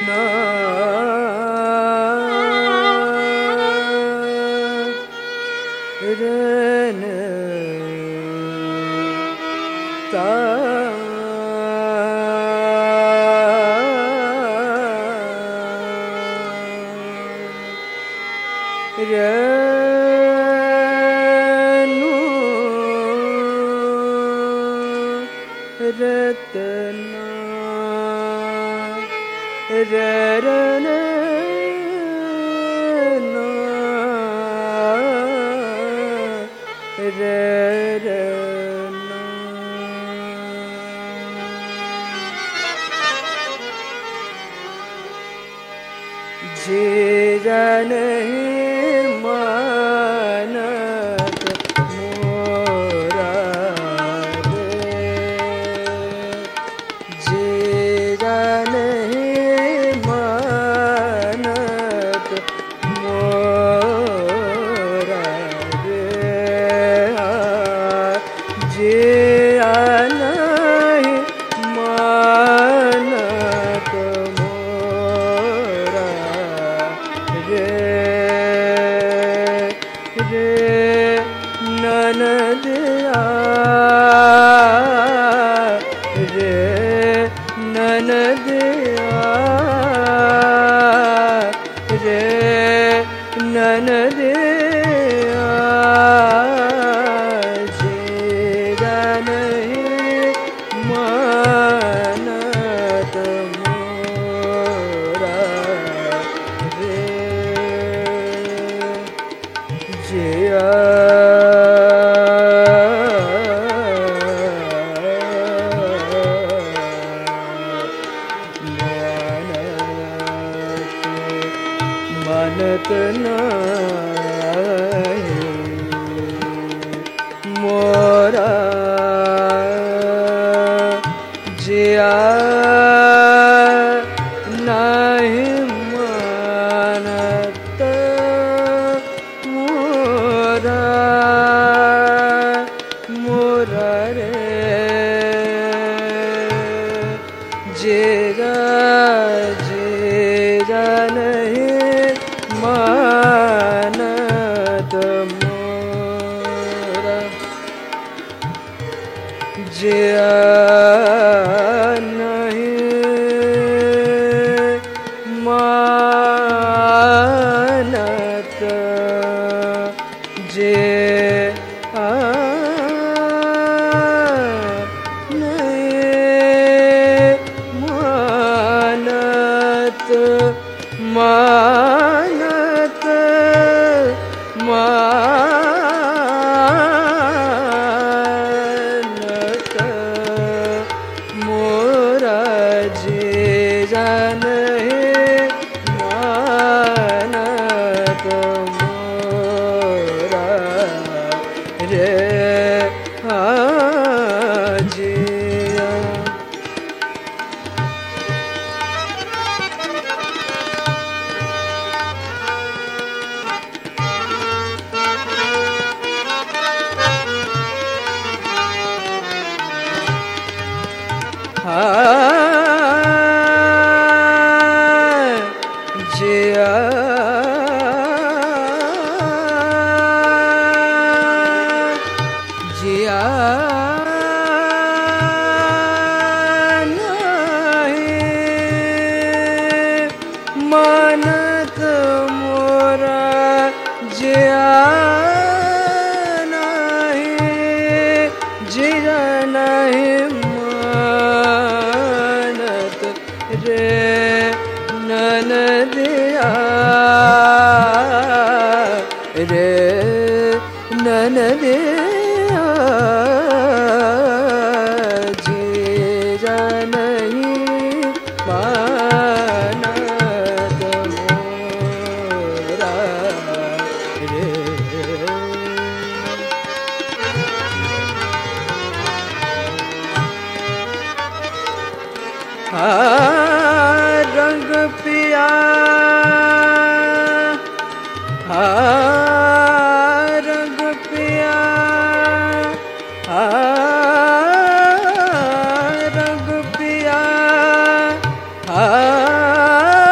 ना रन ता रनु रतना रन जीरा नहीं मानत मोरा रे, जीरा नहीं मानत मोरा रे, जीरा नहीं मानत ननदिया रे ननदिया रे ननदिया जीरा नहीं मानत मोरा रे, जिया मानत नहीं मोरा जिया नहीं मानत मोरा मोरा रे, जीरा जीरा नहीं मानत मोरा, जिया नहीं मानत जिया नहीं मानत मानत मानत मोरा, जीरा नहीं मानत मोरा रे, जिया जिया जिया नहीं मानत मोरा, जिया नहीं जिया नहीं मानत रे, ननदिया रे ननदिया जीरा नहीं मानत मोरा रे, रंग पिया रंग पिया रंग पिया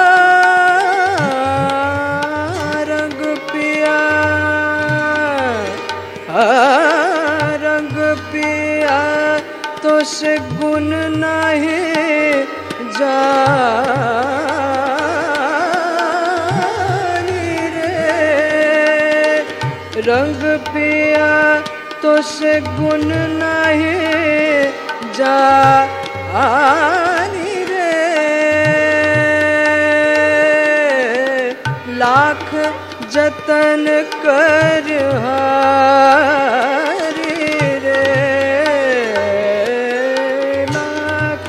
पिया तो से गुण नाही जानी रे। रंग पिया तो से गुण नाही जानी रे। लाख जतन कर हारी रे। लाख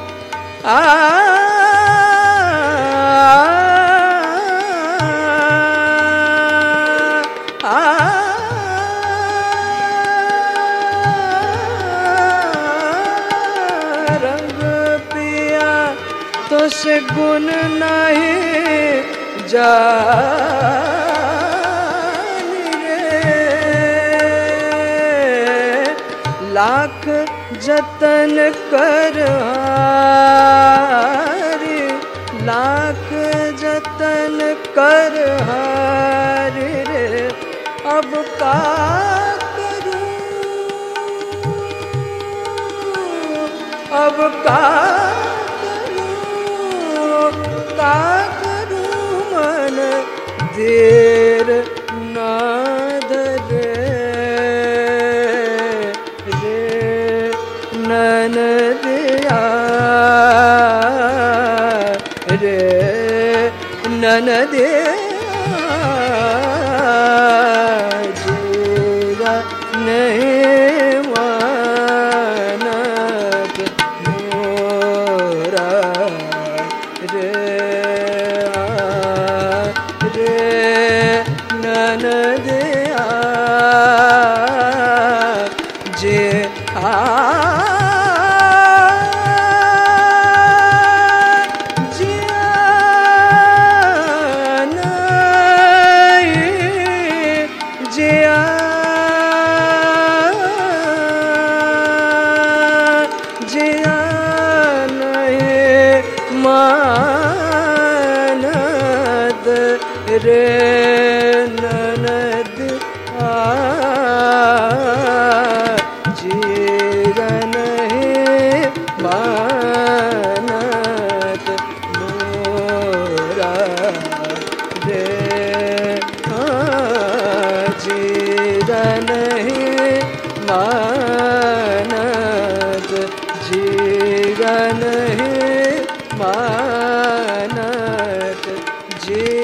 रंग पिया तो से गुण नहीं जानी रे। लाख जतन कर हारी। लाख जतन कर हारी रे। अब का करूं, अब का करूं, का करूं मन देर ना धरे रे। ननदिया रे ननदिया जीरा नहीं मानत मोरा रे। रे ननदिया जे मानद रे। ननद जीवन मानद मोरा रे। जीवन मानद जीवन मानद जी।